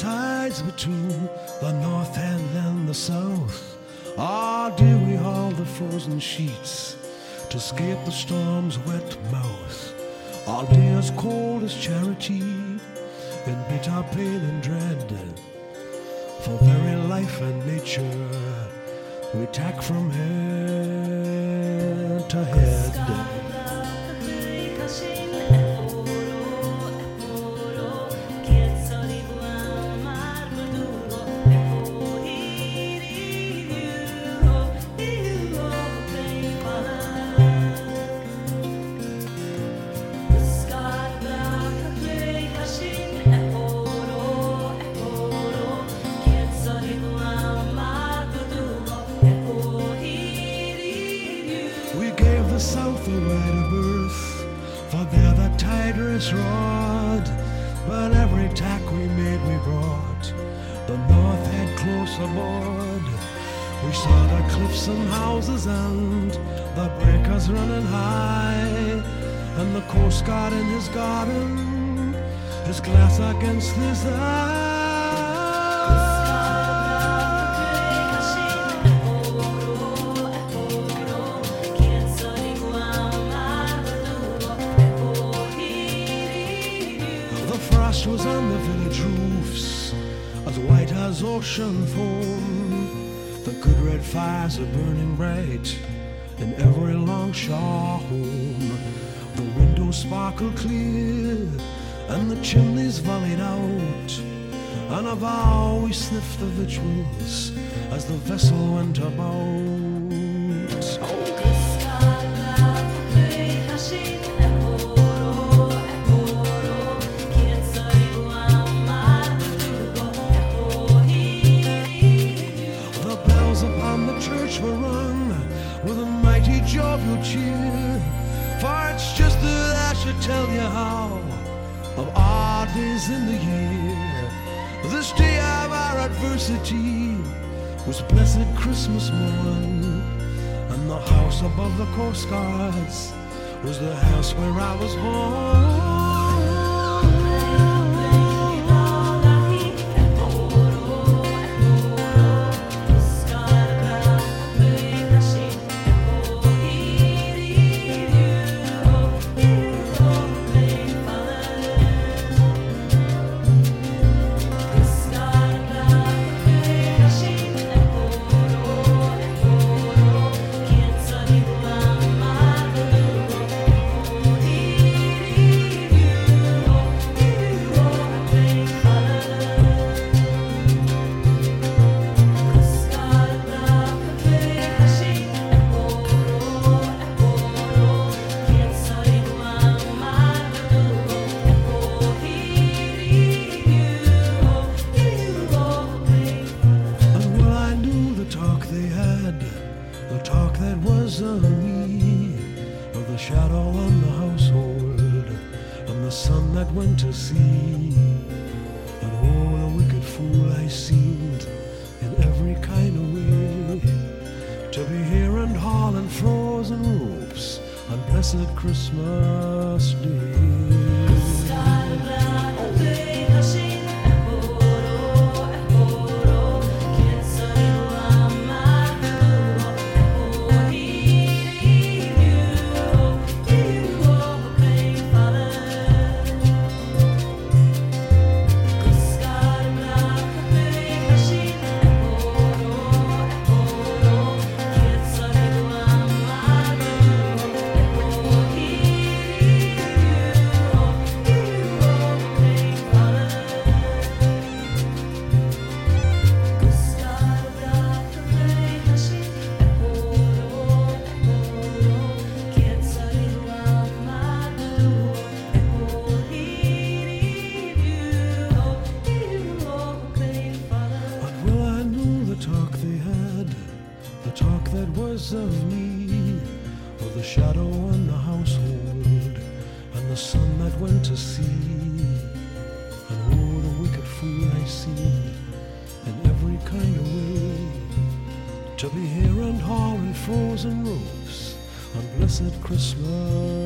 tides between the north and the south. Ah, dear, we haul the frozen sheets to escape the storm's wet mouth. All day as cold as charity, in bitter pain and dread. For very life and nature, we tack from head to head. The south a right of birth, for there the tide race roared. But every tack we made we brought the north head close aboard. We saw the cliffs and houses and the breakers running high, and the Coast Guard in his garden, his glass against his eye. Was on the village roofs, as white as ocean foam. The good red fires are burning bright in every longshore home. The windows sparkle clear and the chimneys volleyed out, and of our we sniffed the victuals as the vessel went about. Were rung with a mighty jovial cheer, for it's just that I should tell you how of our days in the year. This day of our adversity was blessed Christmas morn, and the house above the Coast Guards was the house where I was born. The talk that was of me, of the shadow on the household, and the sun that went to sea. And oh, the wicked fool I seemed in every kind of way, to be here and hauling frozen ropes on blessed Christmas Day. That was of me, of the shadow on the household, and the sun that went to sea. And oh, the wicked fool I seemed in every kind of way, to be here and hauling frozen ropes on blessed Christmas